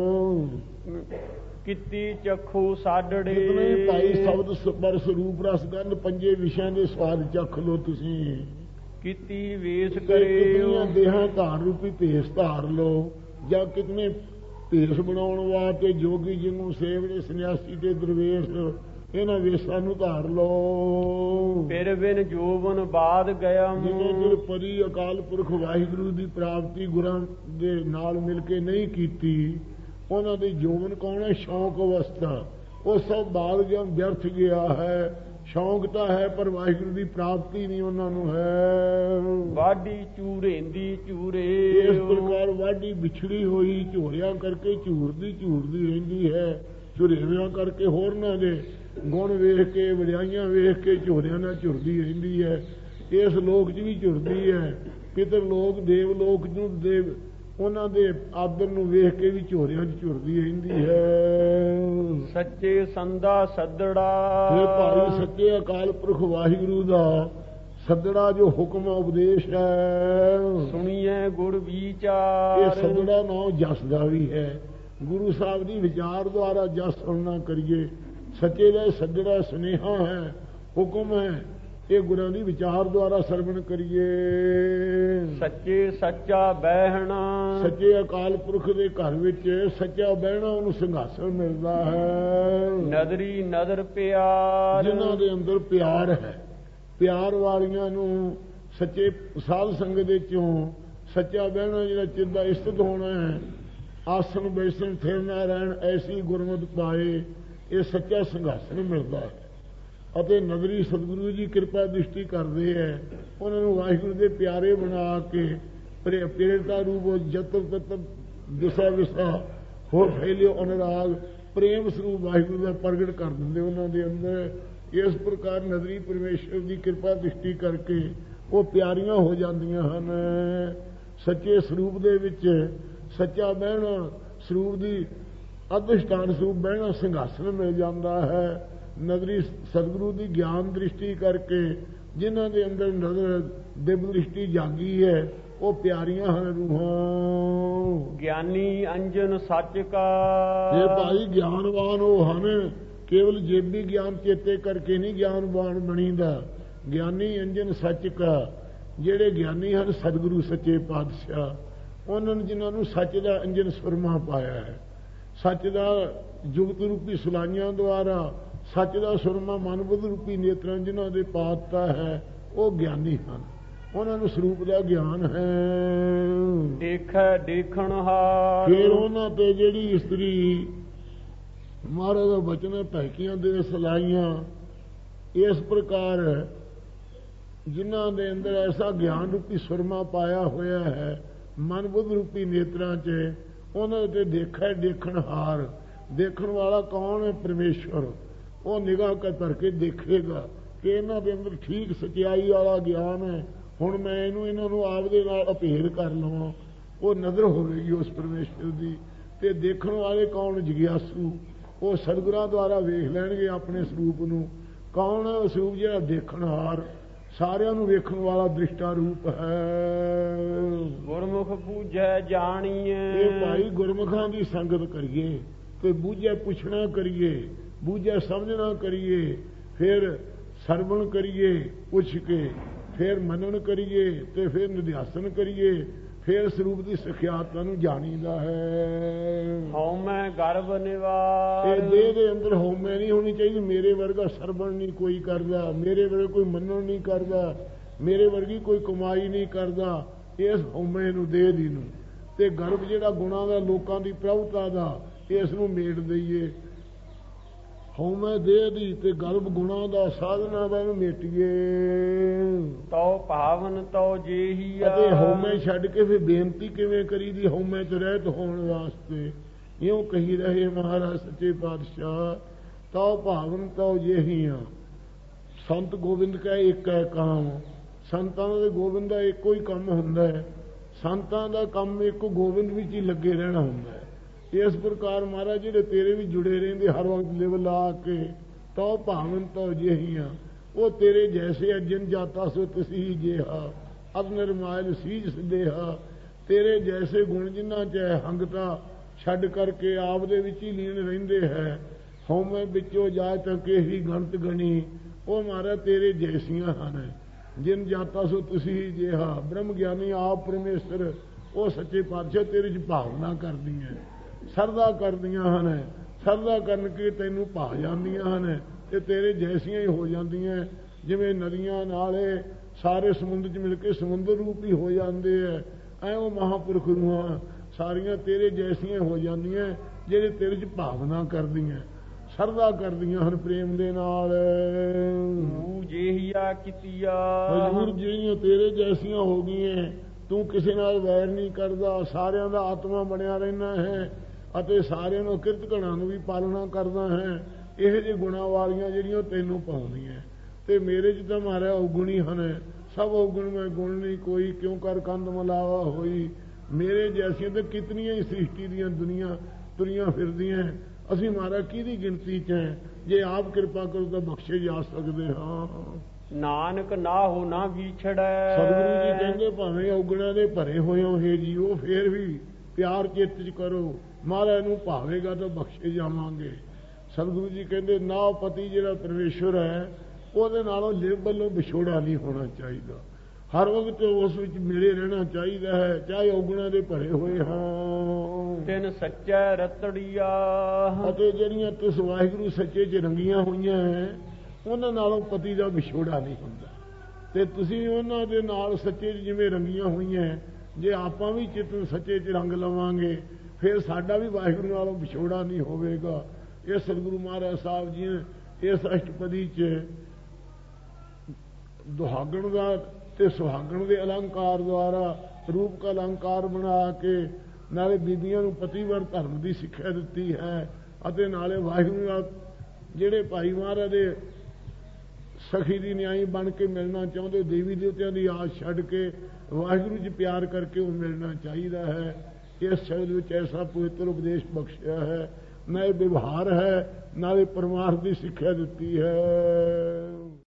ਕੀਤੀ ਚੱਖੂ ਸਾਡੜੇ, ਜਿਤਨੇ ਭਾਈ ਸ਼ਬਦ ਪਰ ਸਰੂਪ ਰਸ ਗੰਧ ਪੰਜੇ ਵਿਸ਼ਿਆਂ ਦੇ ਸਵਾਦ ਚੱਖ ਲੋ ਤੁਸੀਂ। ਕੀਤੀ ਵੇਸ ਕਰੇ, ਕਿਤਨੀਆਂ ਦੇਹਾਂ ਧਾਰ ਰੂਪੀ ਭੇਸ ਧਾਰ ਲੋ, ਜਾਂ ਕਿਤਨੇ ਭੇਸ ਬਣਾਉਣ ਵਾਸਤੇ ਜੋਗੀ ਜਿਹਨੂੰ ਸੇਵੜੇ ਸੰਨਿਆਸੀ ਤੇ ਦਰਵੇਸ਼ ਇਹਨਾਂ ਵੇਸਾਂ ਨੂੰ ਧਾਰ ਲਓ। ਫਿਰ ਬਿਨ ਜੋਬਨ ਬਾਦ ਗਇਮ ਜਿੰਨੇ ਚਿਰ ਪਰੀ ਅਕਾਲ ਪੁਰਖ ਵਾਹਿਗੁਰੂ ਦੀ ਪ੍ਰਾਪਤੀ ਗੁਰਾਂ ਦੇ ਨਾਲ ਮਿਲ ਕੇ ਨਹੀਂ ਕੀਤੀ, ਉਹਨਾਂ ਦੀ ਜੋਬਨ ਕੌਣ ਹੈ? ਸ਼ੌਕ ਅਵਸਥਾ। ਉਹ ਸਭ ਬਾਦ ਗਿਆ, ਵਿਅਰਥ ਗਿਆ ਹੈ। ਸ਼ੌਕ ਤਾਂ ਹੈ ਪਰ ਵਾਹਿਗੁਰੂ ਦੀ ਪ੍ਰਾਪਤੀ ਨਹੀਂ ਉਹਨਾਂ ਨੂੰ ਹੈ। ਵਾਢੀ ਚੂਰੇਂਦੀ ਚੂਰੇ। ਇਸ ਪ੍ਰਕਾਰ ਵਾਢੀ ਵਿਛੜੀ ਹੋਈ ਝੋਰਿਆਂ ਕਰਕੇ ਝੂਰਦੀ ਝੂਰਦੀ ਰਹਿੰਦੀ ਹੈ। ਝੁਰੇਵਿਆਂ ਕਰਕੇ ਹੋਰਨਾਂ ਦੇ ਗੁਣ ਵੇਖ ਕੇ, ਵਡਿਆਈਆਂ ਵੇਖ ਕੇ ਝੋਰਿਆਂ ਨਾਲ ਝੁਰਦੀ ਰਹਿੰਦੀ ਹੈ। ਇਸ ਲੋਕ 'ਚ ਵੀ ਝੁਰਦੀ ਹੈ। ਪਿਤਰ ਲੋਕ, ਦੇਵ ਲੋਕ ਨੂੰ ਦੇਵ ਉਹਨਾਂ ਦੇ ਆਦਰ ਨੂੰ ਵੇਖ ਕੇ ਵੀ ਝੋਰਿਆਂ 'ਚ ਝੁਰਦੀ ਰਹਿੰਦੀ ਹੈ। ਸੱਚੇ ਸੰਦਾ ਸੱਦੜਾ। ਇਹ ਭਾਈ ਸੱਚੇ ਅਕਾਲ ਪੁਰਖ ਵਾਹਿਗੁਰੂ ਦਾ ਸੱਦੜਾ ਜੋ ਹੁਕਮ ਉਪਦੇਸ਼ ਹੈ, ਸੁਣੀਏ ਗੁਰ ਵਿਚਾਰ। ਇਹ ਸੱਦੜਾ ਨਾਮ ਜਸ ਦਾ ਵੀ ਹੈ। ਗੁਰੂ ਸਾਹਿਬ ਦੀ ਵਿਚਾਰ ਦੁਆਰਾ ਜਸ ਸੁਣਨਾ ਕਰੀਏ। ਸੱਚੇ ਦਾ ਸੱਦੜਾ ਸੁਨੇਹਾ ਹੈ, ਹੁਕਮ ਹੈ। ਇਹ ਗੁਰਾਂ ਦੀ ਵਿਚਾਰ ਦੁਆਰਾ ਸਰਵਣ ਕਰੀਏ। ਸੱਚੇ ਸੱਚਾ ਬਹਿਣਾ। ਸੱਚੇ ਅਕਾਲ ਪੁਰਖ ਦੇ ਘਰ ਵਿੱਚ ਸੱਚਾ ਬਹਿਣਾ, ਉਹਨੂੰ ਸਿੰਘਾਸਣ ਮਿਲਦਾ ਹੈ। ਨਦਰੀ ਨਦਰ ਪਿਆਰ। ਜਿਨ੍ਹਾਂ ਦੇ ਅੰਦਰ ਪਿਆਰ ਹੈ, ਪਿਆਰ ਵਾਲੀਆਂ ਨੂੰ ਸੱਚੇ ਸਾਧ ਸੰਗਤ ਦੇ ਚੋਂ ਸੱਚਾ ਬਹਿਣਾ, ਜਿਹੜਾ ਚਿੱਤ ਦਾ ਇਸਤਤ ਹੋਣਾ ਹੈ, ਆਸਣ ਬੈਸਣ ਥਿਰਨਾ ਰਹਿਣ, ਐਸੀ ਗੁਰਮਤਿ ਪਾਏ, ਇਹ ਸੱਚਾ ਸਿੰਘਾਸਣ ਮਿਲਦਾ ਹੈ। ਅਤੇ ਨਗਰੀ ਸਤਿਗੁਰੂ ਜੀ ਕਿਰਪਾ ਦ੍ਰਿਸ਼ਟੀ ਕਰਦੇ ਹੈ, ਉਹਨਾਂ ਨੂੰ ਵਾਹਿਗੁਰੂ ਦੇ ਪਿਆਰੇ ਬਣਾ ਕੇ ਪ੍ਰੇਰਤਾ ਰੂਪ ਜਤਰ ਤਤਰ ਦਿਸਾ ਵਿਸਾ ਹੋਰ ਫੈਲਿਓ ਅਨੁਰਾਗ ਪ੍ਰੇਮ ਸਰੂਪ ਵਾਹਿਗੁਰੂ ਦਾ ਪ੍ਰਗਟ ਕਰ ਦਿੰਦੇ ਉਹਨਾਂ ਦੇ ਅੰਦਰ। ਇਸ ਪ੍ਰਕਾਰ ਨਗਰੀ ਪਰਮੇਸ਼ਰ ਦੀ ਕਿਰਪਾ ਦ੍ਰਿਸ਼ਟੀ ਕਰਕੇ ਉਹ ਪਿਆਰੀਆਂ ਹੋ ਜਾਂਦੀਆਂ ਹਨ। ਸੱਚੇ ਸਰੂਪ ਦੇ ਵਿੱਚ ਸੱਚਾ ਬਹਿਣਾ, ਸਰੂਪ ਦੀ ਅਧਿਸ਼ਠਾਨ ਸਰੂਪ ਬਹਿਣਾ ਸਿੰਘਾਸਣ ਮਿਲ ਜਾਂਦਾ ਹੈ। ਨਗਰੀ ਸਤਿਗੁਰੂ ਦੀ ਗਿਆਨ ਦ੍ਰਿਸ਼ਟੀ ਕਰਕੇ ਜਿਨ੍ਹਾਂ ਦੇ ਅੰਦਰ ਨਜ਼ਰ ਦਿਵ ਦ੍ਰਿਸ਼ਟੀ ਜਾਗੀ ਹੈ, ਉਹ ਪਿਆਰੀਆਂ ਹਨ ਰੂਹਾਂ। ਗਿਆਨੀ ਅੰਜਨ ਸੱਚ ਕਾ। ਇਹ ਭਾਈ ਗਿਆਨਵਾਨ ਉਹ ਹਨ, ਕੇਵਲ ਜੇਬੀ ਗਿਆਨ ਚੇਤੇ ਕਰਕੇ ਨਹੀਂ ਗਿਆਨਵਾਨ ਬਣੀਦਾ। ਗਿਆਨੀ ਅੰਜਨ ਸੱਚ ਕਾ, ਜਿਹੜੇ ਗਿਆਨੀ ਹਨ ਸਤਿਗੁਰੂ ਸੱਚੇ ਪਾਤਸ਼ਾਹ, ਉਹਨਾਂ ਨੇ ਜਿਨ੍ਹਾਂ ਨੂੰ ਸੱਚ ਦਾ ਅੰਜਨ ਸੁਰਮਾ ਪਾਇਆ ਹੈ, ਸੱਚ ਦਾ ਜੁਗਤ ਰੂਪੀ ਸੁਲਾਈਆਂ ਦੁਆਰਾ ਸੱਚ ਦਾ ਸੁਰਮਾ ਮਨਬੁੱਧ ਰੂਪੀ ਨੇਤਰਾਂ ਜਿਨ੍ਹਾਂ ਦੇ ਪਾਤਤਾ ਹੈ, ਉਹ ਗਿਆਨੀ ਹਨ। ਉਹਨਾਂ ਨੂੰ ਸਰੂਪ ਦਾ ਗਿਆਨ ਹੈ। ਦੇਖੈ ਦੇਖਣ ਹਾਰ। ਫਿਰ ਉਹਨਾਂ ਤੇ ਜਿਹੜੀ ਇਸਤਰੀ ਮਹਾਰਾਜ ਦਾ ਬਚਨ ਹੈ, ਭੈਕੀਆਂ ਦੇ ਸਲਾਈਆਂ, ਇਸ ਪ੍ਰਕਾਰ ਜਿਨ੍ਹਾਂ ਦੇ ਅੰਦਰ ਐਸਾ ਗਿਆਨ ਰੂਪੀ ਸੁਰਮਾ ਪਾਇਆ ਹੋਇਆ ਹੈ ਮਨਬੁੱਧ ਰੂਪੀ ਨੇਤਰਾਂ 'ਚ, ਉਹਨਾਂ ਤੇ ਦੇਖੈ ਦੇਖਣ ਹਾਰ। ਦੇਖਣ ਵਾਲਾ ਕੌਣ ਹੈ? ਪਰਮੇਸ਼ਵਰ। ਉਹ ਨਿਗਾਹ ਕਰ ਧਰ ਕੇ ਦੇਖੇਗਾ ਕਿ ਇਹਨਾਂ ਦੇ ਅੰਦਰ ਠੀਕ ਸਚਾਈ ਵਾਲਾ ਗਿਆਨ ਹੈ, ਹੁਣ ਮੈਂ ਇਹਨੂੰ ਇਹਨਾਂ ਨੂੰ ਆਪਦੇ ਨਾਲ ਅਭੇਦ ਕਰ ਲਵਾਂ। ਉਹ ਨਜ਼ਰ ਹੋਵੇਗੀ ਉਸ ਪਰਮੇਸ਼ਵਰ ਦੀ। ਤੇ ਦੇਖਣ ਵਾਲੇ ਕੌਣ? ਜਗਿਆਸੂ। ਉਹ ਸਤਿਗੁਰਾਂ ਦੁਆਰਾ ਵੇਖ ਲੈਣਗੇ ਆਪਣੇ ਸਰੂਪ ਨੂੰ। ਕੌਣ ਹੈ ਉਹ ਸਰੂਪ? ਜਿਹੜਾ ਦੇਖਣ ਹਾਰ, ਸਾਰਿਆਂ ਨੂੰ ਵੇਖਣ ਵਾਲਾ ਦ੍ਰਿਸ਼ਟਾ ਰੂਪ ਹੈ। ਗੁਰਮੁਖ ਬੂਝੈ ਜਾਣੀਏ। ਇਹ ਭਾਈ ਗੁਰਮੁਖਾਂ ਦੀ ਸੰਗਤ ਕਰੀਏ, ਤੇ ਬੂਝੈ ਪੁੱਛਣਾ ਕਰੀਏ, ਬੂਝੈ ਸਮਝਣਾ ਕਰੀਏ, ਫਿਰ ਸਰਵਣ ਕਰੀਏ ਪੁੱਛ ਕੇ, ਫਿਰ ਮਨਨ ਕਰੀਏ, ਤੇ ਫਿਰ ਨਿਧਿਆਸਨ ਕਰੀਏ, ਫਿਰ ਸਰੂਪ ਦੀ ਸਖਿਆਤਾ ਨੂੰ ਜਾਣੀਦਾ ਹੈ। ਹਉਮੈ ਗਰਭ ਨਿਵਾਰ। ਇਹ ਦੇਹ ਦੇ ਅੰਦਰ ਹਉਮੈ ਨਹੀਂ ਹੋਣੀ ਚਾਹੀਦੀ। ਮੇਰੇ ਵਰਗਾ ਸਰਵਣ ਨਹੀਂ ਕੋਈ ਕਰਦਾ, ਮੇਰੇ ਵਰਗਾ ਕੋਈ ਮੰਨਣ ਨਹੀਂ ਕਰਦਾ, ਮੇਰੇ ਵਰਗੀ ਕੋਈ ਕਮਾਈ ਨਹੀਂ ਕਰਦਾ। ਇਸ ਹਉਮੈ ਨੂੰ, ਦੇਹ ਦੀ ਨੂੰ, ਤੇ ਗਰਭ ਜਿਹੜਾ ਗੁਣਾਂ ਦਾ, ਲੋਕਾਂ ਦੀ ਪ੍ਰਭੁਤਾ ਦਾ, ਇਸ ਨੂੰ ਮੇਟ ਦਈਏ। ਹਉਮੈ ਦੇਹ ਦੀ ਤੇ ਗਰਭ ਗੁਣਾਂ ਦਾ ਸਾਧਨਾ ਦਾ ਇਹਨੂੰ ਮੇਟੀਏ। ਤਉ ਭਾਵਨ ਤਉ ਜੇਹੀ। ਅਤੇ ਹਉਮੈ ਛੱਡ ਕੇ ਫਿਰ ਬੇਨਤੀ ਕਿਵੇਂ ਕਰੀਦੀ ਹਉਮੈ ਚ ਰਹਿਤ ਹੋਣ ਵਾਸਤੇ? ਇਉਂ ਕਹੀ ਰਹੇ ਮਹਾਰਾਜ ਸੱਚੇ ਪਾਤਸ਼ਾਹ, ਤਉ ਭਾਵਨ ਤਉ ਜੇਹੀਆਂ। ਸੰਤ ਗੋਬਿੰਦ ਕਾ ਇੱਕ ਹੈ ਕਾਮ। ਸੰਤਾਂ ਦੇ ਗੋਬਿੰਦ ਦਾ ਇੱਕੋ ਹੀ ਕੰਮ ਹੁੰਦਾ ਹੈ। ਸੰਤਾਂ ਦਾ ਕੰਮ ਇੱਕ ਗੋਬਿੰਦ ਵਿੱਚ ਹੀ ਲੱਗੇ ਰਹਿਣਾ ਹੁੰਦਾ ਹੈ। ਇਸ ਪ੍ਰਕਾਰ ਮਹਾਰਾਜ ਜਿਹੜੇ ਤੇਰੇ ਵੀ ਜੁੜੇ ਰਹਿੰਦੇ ਹਰ ਵਕਤ ਲਿਵ ਲਾ ਕੇ, ਤਉ ਭਾਵਨ ਤਉ ਜੇਹੀਆਂ। ਉਹ ਤੇਰੇ ਜੈਸੇ ਅਜਨ ਜਾਤਾ ਸੋ ਤਸੀ ਜੇਹਾ, ਅਬ ਨਿਰਮਾਇਲ ਸੀਜ ਸੰਦੇਹਾ। ਤੇਰੇ ਜੈਸੇ ਗੁਣ ਜਿਨ੍ਹਾਂ ਚ ਹੈ ਹੰਗਤਾ ਛੱਡ ਕਰਕੇ ਆਪ ਦੇ ਵਿੱਚ ਹੀ ਲੀਨ ਰਹਿੰਦੇ ਹੈ। ਹਉਮੈ ਵਿੱਚੋਂ ਜਾ ਤੱਕੇ ਹੀ ਗਣਤ ਗਣੀ। ਉਹ ਮਹਾਰਾਜ ਤੇਰੇ ਜੈਸੀਆਂ ਹਨ। ਜਿਨ ਜਾਤਾ ਸੋ ਤੁਸੀਂ ਜੇਹਾ। ਬ੍ਰਹਮ ਗਿਆਨੀ ਆਪ ਪਰਮੇਸ਼ਰ, ਉਹ ਸੱਚੇ ਪਾਤਸ਼ਾਹ ਤੇਰੇ ਚ ਭਾਵਨਾ ਕਰਦੀਆਂ, ਸਰਦਾ ਕਰਦੀਆਂ ਹਨ। ਸਰਦਾ ਕਰਨ ਕੇ ਤੈਨੂੰ ਭਾ ਜਾਂਦੀਆਂ ਹਨ, ਇਹ ਤੇਰੇ ਜੈਸੀਆਂ ਹੀ ਹੋ ਜਾਂਦੀਆਂ, ਜਿਵੇਂ ਨਦੀਆਂ ਨਾਲੇ ਸਾਰੇ ਸਮੁੰਦਰ 'ਚ ਮਿਲ ਕੇ ਸਮੁੰਦਰ ਰੂਪ ਹੀ ਹੋ ਜਾਂਦੇ ਐ, ਐ ਉਹ ਮਹਾਂਪੁਰਖ ਰੂਹਾਂ ਸਾਰੀਆਂ ਤੇਰੇ ਜੈਸੀਆਂ ਹੋ ਜਾਂਦੀਆਂ, ਜਿਹੜੇ ਤੇਰੇ 'ਚ ਭਾਵਨਾ ਕਰਦੀਆਂ, ਸਰਦਾ ਕਰਦੀਆਂ ਹਨ ਪ੍ਰੇਮ ਦੇ ਨਾਲ। ਤੂੰ ਜੇਹੀਆ ਕੀਤੀਆ ਹਜ਼ੂਰ ਜਿਹੜੀਆਂ ਤੇਰੇ ਜੈਸੀਆਂ ਹੋ ਗਈਆਂ, ਤੂੰ ਕਿਸੇ ਨਾਲ ਵੈਰ ਨਹੀਂ ਕਰਦਾ, ਸਾਰਿਆਂ ਦਾ ਆਤਮਾ ਬਣਿਆ ਰਹਿਣਾ ਹੈ ਅਤੇ ਸਾਰਿਆਂ ਨੂੰ ਕਿਰਤ ਘੜਾਂ ਨੂੰ ਵੀ ਪਾਲਣਾ ਕਰਦਾ ਹੈ। ਇਹੋ ਜਿਹੇ ਗੁਣਾਂ ਵਾਲੀਆਂ ਜਿਹੜੀਆਂ ਤੈਨੂੰ ਪਾਉਂਦੀਆਂ, ਤੇ ਮੇਰੇ 'ਚ ਤਾਂ ਮਾਰਿਆ ਔਗੁਣੀ ਹਨ, ਸਭ ਔਗੁਣ ਮੈਂ ਗੁਣ ਨਹੀਂ ਕੋਈ, ਕਿਉਂ ਕਰ ਕੰਧ ਮਲਾਵਾ ਹੋਈ। ਮੇਰੇ ਜੈਸੀਆਂ ਤਾਂ ਕਿਤਨੀਆਂ ਹੀ ਸ੍ਰਿਸ਼ਟੀ ਦੀਆਂ ਦੁਨੀਆਂ ਤੁਰੀਆਂ ਫਿਰਦੀਆਂ, ਅਸੀਂ ਮਾਰਾ ਕਿਹਦੀ ਗਿਣਤੀ 'ਚ ਹੈ, ਜੇ ਆਪ ਕਿਰਪਾ ਕਰੋ ਤਾਂ ਬਖਸ਼ੇ ਜਾ ਸਕਦੇ ਹਾਂ। ਨਾਨਕ ਨਾਹੋ ਨਾ ਵਿਛੜੈ। ਸਤਿਗੁਰੂ ਜੀ ਕਹਿੰਦੇ ਭਾਵੇਂ ਔਗੁਣਾਂ ਦੇ ਭਰੇ ਹੋਏ ਹੋ ਹੇ ਜੀਓ, ਫੇਰ ਵੀ ਪਿਆਰ ਚਿੱਤ 'ਚ ਕਰੋ, ਮਹਾਰਾਜ ਨੂੰ ਭਾਵੇਗਾ ਤਾਂ ਬਖਸ਼ੇ ਜਾਵਾਂਗੇ। ਸਤਿਗੁਰੂ ਜੀ ਕਹਿੰਦੇ ਨਾ ਪਤੀ ਜਿਹੜਾ ਪਰਮੇਸ਼ਵਰ ਹੈ, ਉਹਦੇ ਨਾਲੋਂ ਲਿਵ ਵੱਲੋਂ ਵਿਛੋੜਾ ਨਹੀਂ ਹੋਣਾ ਚਾਹੀਦਾ, ਹਰ ਵਕਤ ਉਸ ਵਿੱਚ ਮਿਲੇ ਰਹਿਣਾ ਚਾਹੀਦਾ ਹੈ, ਚਾਹੇ ਔਗੁਣਾਂ ਦੇ ਭਰੇ ਹੋਏ ਹਾਂ। ਤਿਨ ਸੱਚੈ ਰਤੜੀਆ। ਅਤੇ ਜਿਹੜੀਆਂ ਤਿਸ ਵਾਹਿਗੁਰੂ ਸੱਚੇ 'ਚ ਰੰਗੀਆਂ ਹੋਈਆਂ ਹੈ, ਉਹਨਾਂ ਨਾਲੋਂ ਪਤੀ ਦਾ ਵਿਛੋੜਾ ਨਹੀਂ ਹੁੰਦਾ, ਤੇ ਤੁਸੀਂ ਉਹਨਾਂ ਦੇ ਨਾਲ ਸੱਚੇ 'ਚ ਜਿਵੇਂ ਰੰਗੀਆਂ ਹੋਈਆਂ, ਜੇ ਆਪਾਂ ਵੀ ਚਿੱਤ ਸੱਚੇ 'ਚ ਰੰਗ ਲਵਾਂਗੇ, ਫਿਰ ਸਾਡਾ ਵੀ ਵਾਹਿਗੁਰੂ ਨਾਲੋਂ ਵਿਛੋੜਾ ਨਹੀਂ ਹੋਵੇਗਾ। ਇਹ ਸਤਿਗੁਰੂ ਮਹਾਰਾਜ ਸਾਹਿਬ ਜੀ ਨੇ ਇਸ ਅਸ਼ਟਪਦੀ 'ਚ ਦੁਹਾਗਣ ਦਾ ਤੇ ਸੁਹਾਗਣ ਦੇ ਅਲੰਕਾਰ ਦੁਆਰਾ ਰੂਪ ਕਾ ਅਲੰਕਾਰ ਬਣਾ ਕੇ ਨਾਲੇ ਬੀਬੀਆਂ ਨੂੰ ਪਤੀਵਰ ਧਰਮ ਦੀ ਸਿੱਖਿਆ ਦਿੱਤੀ ਹੈ, ਅਤੇ ਨਾਲੇ ਵਾਹਿਗੁਰੂ ਨਾਲ ਜਿਹੜੇ ਭਾਈ ਮਹਾਰਾਜ ਦੇ ਸਖੀ ਦੀ ਨਿਆਈ ਬਣ ਕੇ ਮਿਲਣਾ ਚਾਹੁੰਦੇ, ਦੇਵੀ ਦੇਵਤਿਆਂ ਦੀ ਆਸ ਛੱਡ ਕੇ ਵਾਹਿਗੁਰੂ 'ਚ ਪਿਆਰ ਕਰਕੇ ਉਹ ਮਿਲਣਾ ਚਾਹੀਦਾ ਹੈ। ਇਸ ਸ਼ਬਦ ਵਿੱਚ ਐਸਾ ਪਵਿੱਤਰ ਉਪਦੇਸ਼ ਬਖਸ਼ਿਆ ਹੈ, ਨਾ ਇਹ ਵਿਵਹਾਰ ਹੈ, ਨਾਲੇ ਪਰਮਾਰਥ ਦੀ ਸਿੱਖਿਆ ਦਿੱਤੀ ਹੈ।